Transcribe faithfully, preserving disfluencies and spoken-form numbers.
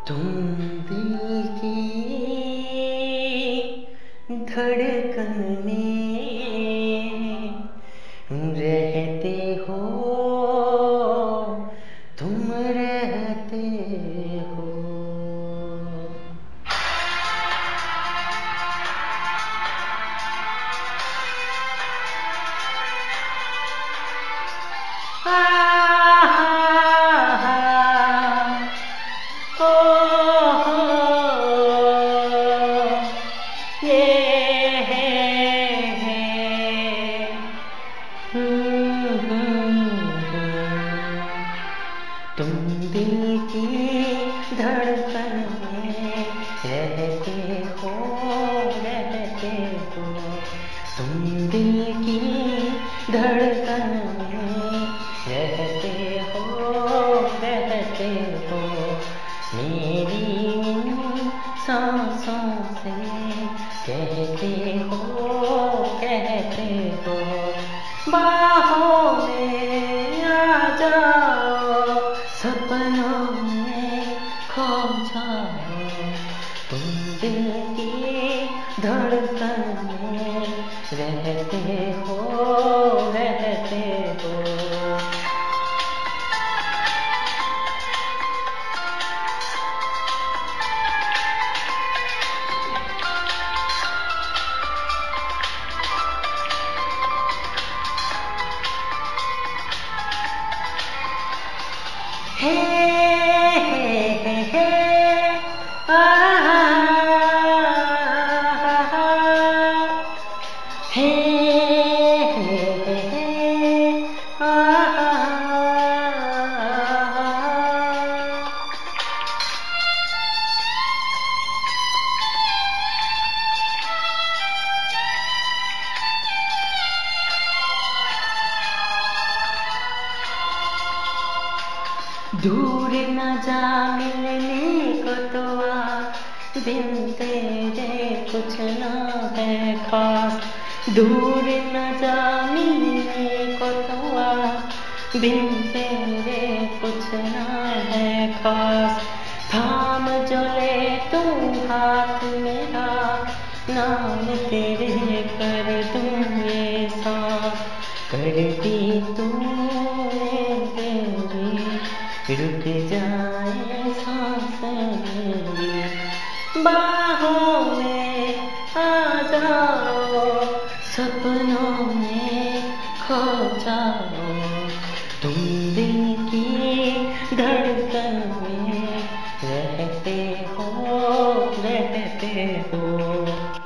तुम दिल की धड़कन में रहते हो, तुम रहते हो। तुम दिल की धड़कन में रहते हो, रहते हो। तुम दिल की धड़कन में रहते हो, रहते हो। मेरी सांसों से कहते हो, कहते हो। बाहों में आ जाओ, सपनों में खो जाओ। तुम दिल की धड़कन में रहते हो, रहते हो। हे हे हे आ हे हे आ दूर न जा मिलने को तो आ, बिन तेरे कुछ ना है खास। दूर न जा मिलने को तो आ, बिन तेरे कुछ ना है खास। थाम जो ले तू हाथ मेरा, नाम तेरे कर दूँ ये सांस। करती तू रुक जाए सांस मेरी। बाहों में आ जाओ, सपनों में खो जाओ। तुम दिल की धड़कन में रहते हो, रहते हो।